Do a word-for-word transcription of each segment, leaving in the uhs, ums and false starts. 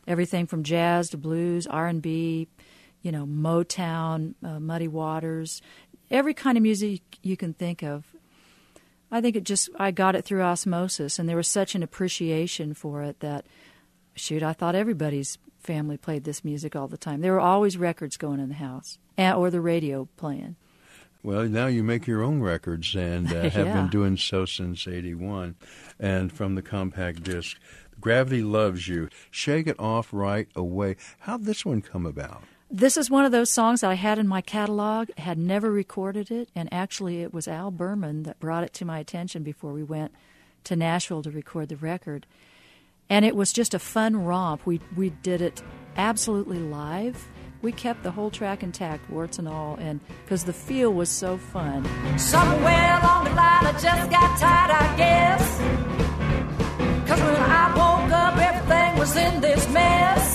everything from jazz to blues, R and B, you know, Motown, uh, Muddy Waters, every kind of music you can think of. I think it just, I got it through osmosis, and there was such an appreciation for it that, shoot, I thought everybody's family played this music all the time. There were always records going in the house, or the radio playing. Well, now you make your own records and uh, have yeah. been doing so since eighty-one. And from the compact disc, Gravity Loves You, Shake It Off Right Away. How'd this one come about? This is one of those songs that I had in my catalog, had never recorded it, and actually it was Al Berman that brought it to my attention before we went to Nashville to record the record. And it was just a fun romp. We we did it absolutely live. We kept the whole track intact, warts and all, and because the feel was so fun. Somewhere along the line I just got tired, I guess. Because when I woke up, everything was in this mess.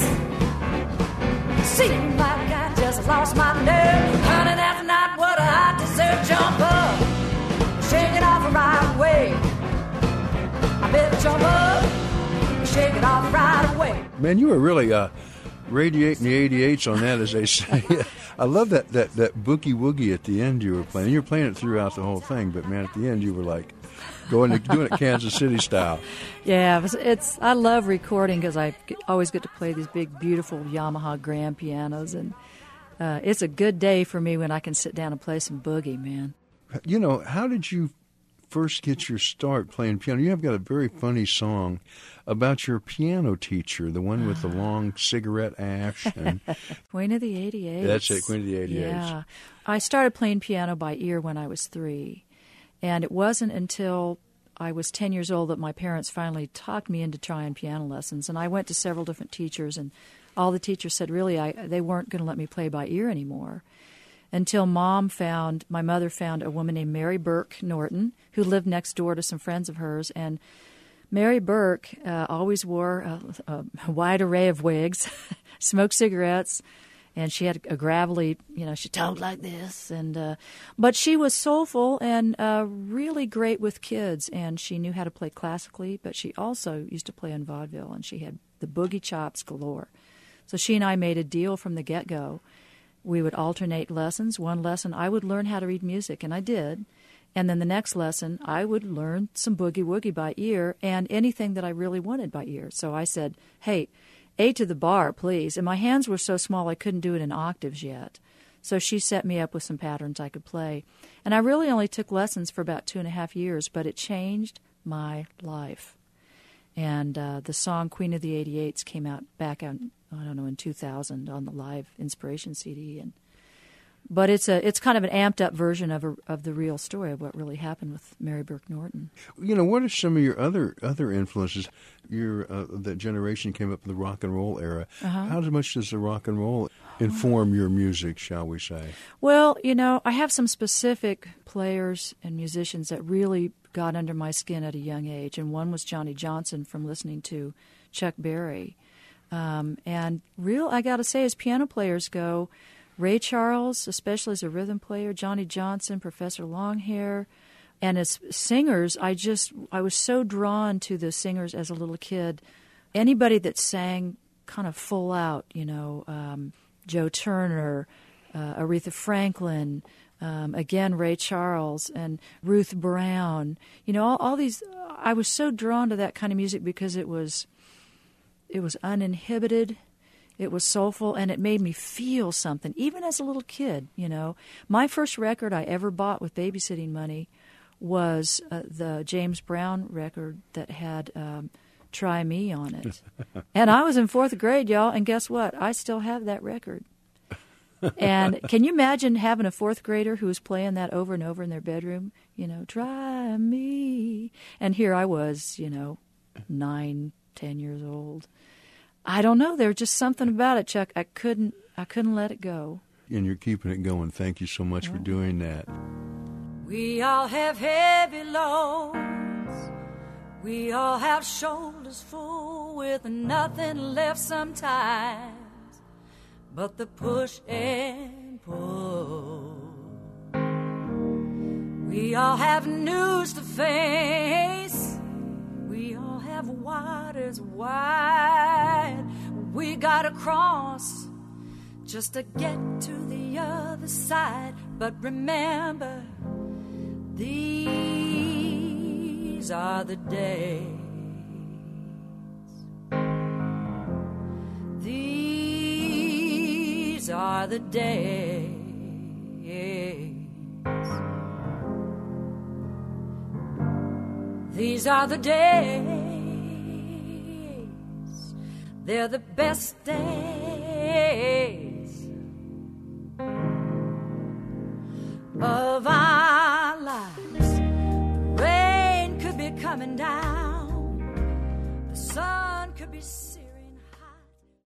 Seemed like I just lost my nerve. Honey, that's not what I deserve. Jump up, shake it off the right way. I better jump up, shake it off right away. Man, you were really uh, radiating the eighty-eights on that, as they say. I love that, that, that boogie woogie at the end you were playing. You were playing it throughout the whole thing, but man, at the end you were like going to doing it Kansas City style. Yeah, it's, it's I love recording because I always get to play these big, beautiful Yamaha grand pianos, and uh, it's a good day for me when I can sit down and play some boogie, man. You know, how did you first get your start playing piano? You have got a very funny song about your piano teacher, the one with the long cigarette ash. And Queen of the eighty-eights. That's it, Queen of the eighty-eights. Yeah. I started playing piano by ear when I was three, and it wasn't until I was ten years old that my parents finally talked me into trying piano lessons, and I went to several different teachers, and all the teachers said really I, they weren't going to let me play by ear anymore. Until Mom found, my mother found a woman named Mary Burke Norton, who lived next door to some friends of hers. And Mary Burke uh, always wore a, a wide array of wigs, smoked cigarettes, and she had a gravelly, you know, she talked like this. And uh, but she was soulful and uh, really great with kids, and she knew how to play classically, but she also used to play in vaudeville, and she had the boogie chops galore. So she and I made a deal from the get-go. We would alternate lessons. One lesson, I would learn how to read music, and I did. And then the next lesson, I would learn some boogie-woogie by ear and anything that I really wanted by ear. So I said, hey, A to the bar, please. And my hands were so small I couldn't do it in octaves yet. So she set me up with some patterns I could play. And I really only took lessons for about two and a half years, but it changed my life. And uh, the song Queen of the eighty-eights came out back out, I don't know, in two thousand on the Live Inspiration C D. And but it's a it's kind of an amped up version of a, of the real story of what really happened with Mary Burke Norton. You know, what are some of your other other influences? Your uh, that generation came up in the rock and roll era. Uh-huh. How much does the rock and roll inform your music, shall we say? Well, you know, I have some specific players and musicians that really got under my skin at a young age, and one was Johnny Johnson from listening to Chuck Berry. Um, and real, I got to say, as piano players go, Ray Charles, especially as a rhythm player, Johnny Johnson, Professor Longhair, and as singers, I just, I was so drawn to the singers as a little kid. Anybody that sang kind of full out, you know, um, Joe Turner, uh, Aretha Franklin, um, again, Ray Charles, and Ruth Brown. You know, all, all these, I was so drawn to that kind of music because it was, it was uninhibited. It was soulful, and it made me feel something, even as a little kid, you know. My first record I ever bought with babysitting money was uh, the James Brown record that had um, Try Me on it. And I was in fourth grade, y'all, and guess what? I still have that record. And can you imagine having a fourth grader who was playing that over and over in their bedroom? You know, try me. And here I was, you know, nine, ten years old. I don't know. There was just something about it, Chuck. I couldn't I couldn't let it go. And you're keeping it going. Thank you so much for doing that. We all have heavy loads. We all have shoulders full with nothing left sometimes but the push and pull. We all have news to face. We all have waters wide. We gotta cross just to get to the other side. But remember, these are the days. These are the days. These are the days. They're the best days of